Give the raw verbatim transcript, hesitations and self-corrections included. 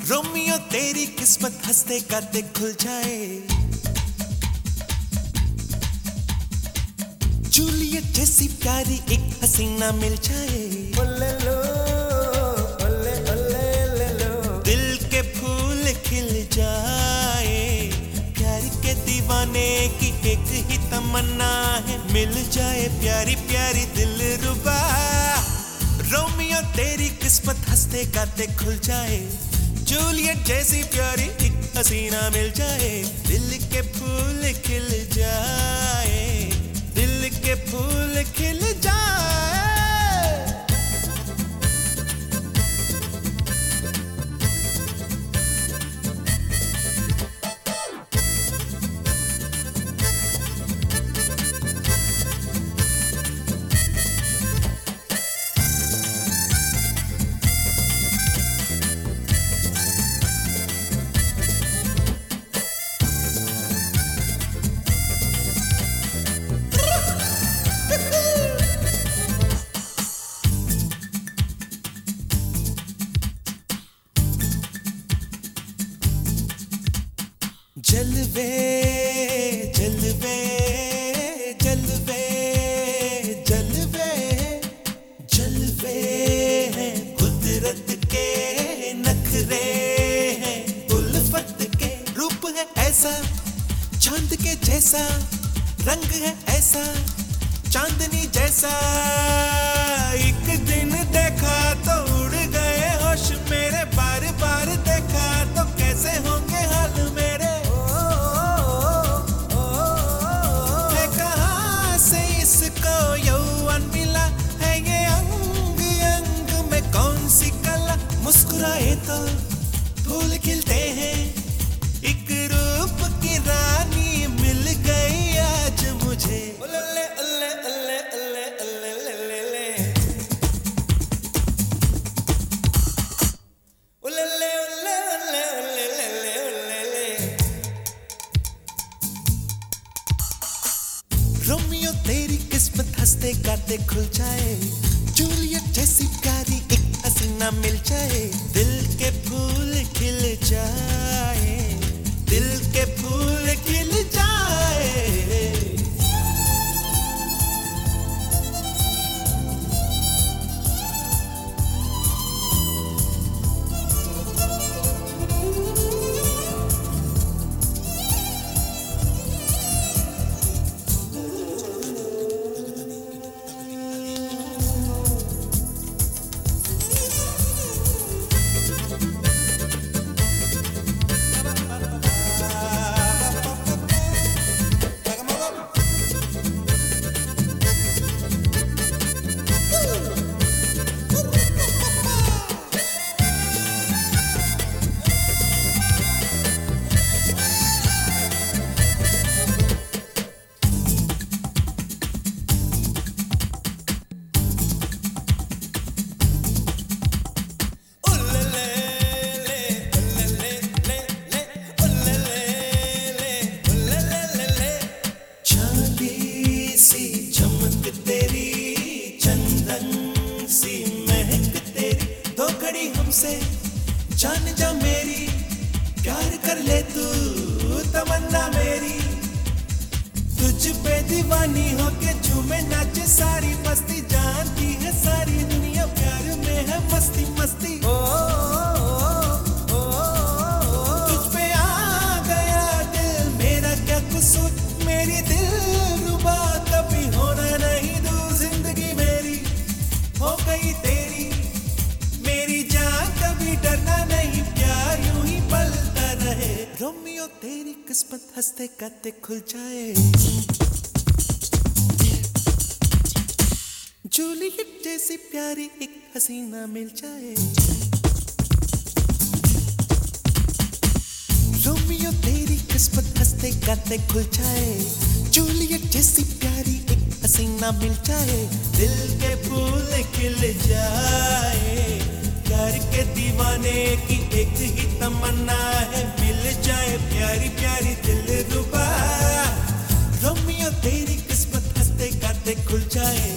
Romeo तेरी किस्मत हंसते गाते खुल जाए, जूलियट जैसी प्यारी एक हसीना मिल जाए। ओले लो, ओले ओले ले लो, दिल के फूल खिल जाए, प्यार के दीवाने की एक ही तमन्ना है, मिल जाए प्यारी प्यारी दिलरुबा। रोमियो तेरी किस्मत हंसते गाते खुल जाए, जूलियट जैसी प्यारी एक हसीना मिल जाए, दिल के फूल खिल जाए, दिल के फूल खिल जाए। जलवे जलवे जलवे जलवे जलवे हैं कुदरत के, नखरे हैं उल्फत के, रूप है ऐसा चांद के जैसा, रंग है ऐसा चांदनी जैसा, एक दिन देखा तो उड़ गए होश मेरे, बार बार देखा तो कैसे होंगे हाल मेरे। इसको यौवन मिला है, ये अंग अंग में कौन सी कला, मुस्कुराए तो फूल खिलते हैं, एक रूप की रानी मिल गई आज मुझे। उल्ले उल्ले उल्ले उल्ले उल्ले ले ले, उल्ले उल्ले उल्ले उल्ले ले ले। रोमियो तेरी किस्मत हंसते गाते खुल जाए, जूलियट जैसी प्यारी एक हसीना मिल जाए, दिल के फूल खिल जाए, दिल के फूल खिल जाए। हमसे जान जा मेरी, प्यार कर ले तू तमन्ना मेरी, तुझ पे दीवानी होके झूमे नाचे सारी बस्ती, जानती है सारी दुनिया प्यार में है मस्ती मस्ती। ओ, ओ, ओ, ओ, तुझ पे आ गया दिल मेरा क्या कसूर, मेरी दिलरुबा कभी होना नहीं दूर, जिंदगी मेरी हो गई तेरी, मेरी जान कभी डरना नहीं, प्यार यूं ही पलता रहे। रोमियो तेरी किस्मत हंसते गाते खुल जाए, जूलियट जैसी प्यारी एक हसीना मिल जाए। रोमियो तेरी किस्मत हंसते गाते खुल जाए, जूलियट जैसी प्यारी एक हसीना मिल जाए, दिल के फूल खिल जाए, प्यार के दीवाने की एक ही तमन्ना है, मिल जाए प्यारी प्यारी दिलरुबा। रोमियो तेरी किस्मत हंसते गाते खुल जाए,